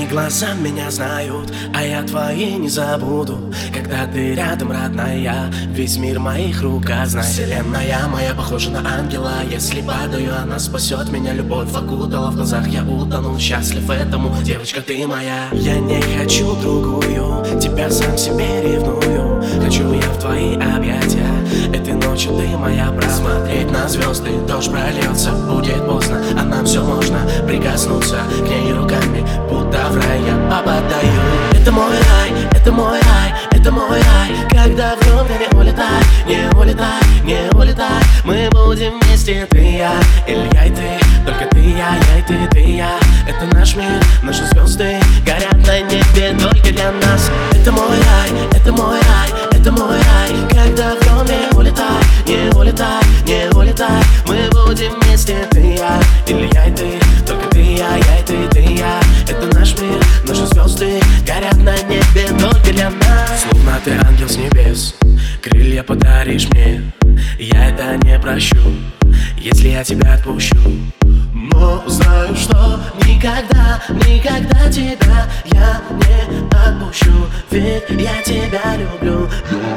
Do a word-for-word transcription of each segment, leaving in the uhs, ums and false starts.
глаза меня знают, а я твои не забуду. Когда ты рядом, родная, весь мир в моих руках, знай. Вселенная моя похожа на ангела. Если падаю, она спасет меня. Любовь окутала, в глазах я утонул. Счастлив этому, девочка, ты моя. Я не хочу другую, тебя сам себе ревную. Хочу я в твои объятия, этой ночью ты моя брат. Смотреть на звезды, дождь прольется, будет поздно, а нам все можно прикоснуться к ней руками, будто в рай я попадаю. Это мой рай, это мой рай, это мой рай. Когда в нем не улетай, не улетай, не улетай. Мы будем вместе, ты и я, или я и ты. Только ты и я, я и ты, ты и я. Это наш мир, наши звезды горят на небе только для нас. Это мой рай, это мой рай, это мой рай. Когда в нем не улетай, не улетай, не улетай. Мы будем вместе, ты и я, или я и ты. Только ты и я, я и ты, ты и я. Это наш мир, наши звезды горят на небе только для нас. Словно ты ангел с небес, крылья подаришь мне. Я это не прощу, если я тебя отпущу. Но знаю, что никогда, никогда тебя я не отпущу. Ведь я тебя люблю.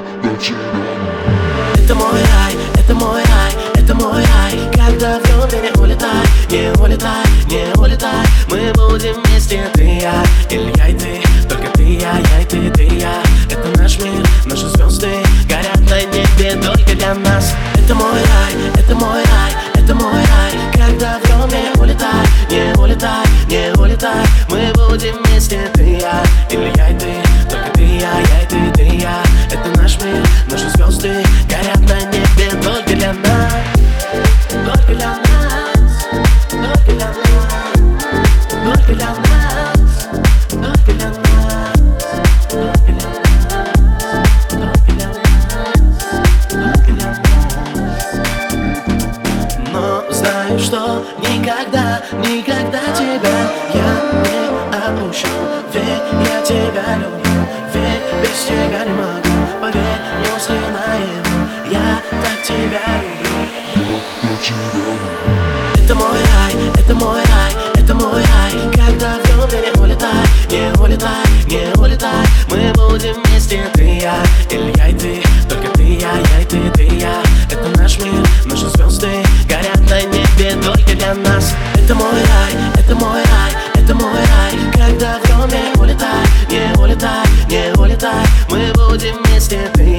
Это мой рай, это мой рай, это мой рай. Когда в нем ты не улетай, не улетай, не улетай. Мы будем вместе, ты и я, или я и ты. Только ты и я, я и ты, ты и я. Это наш мир, наши звезды горят на небе только для нас. Это мой рай, это мой рай, это мой рай. Когда в нем не улетай, не улетай, не улетай. Мы будем вместе, ты и я, или я и ты. Только ты и я, я и ты, ты и я. Это наш мир, наши звезды горят на небе только для нас. Только для нас, только для нас, только для нас, только для нас, только для нас, только для нас, только для нас. Но знаю, что никогда, никогда тебя я не отпущу. Ведь я тебя люблю, ведь без тебя не могу. Поверь, не узнаем, я так тебя люблю. Это мой рай, это мой рай, это мой рай. Когда в нем ты не улетай, не улетай, не улетай. Мы будем вместе, ты и я, или я и ты. Только ты и я, я и ты, ты и я. Это наш мир, наши звезды горят на небе только для нас. Это мой рай, это мой рай, это мой рай. Когда в нем не улетай, не улетай, не улетай. Мы будем вместе, ты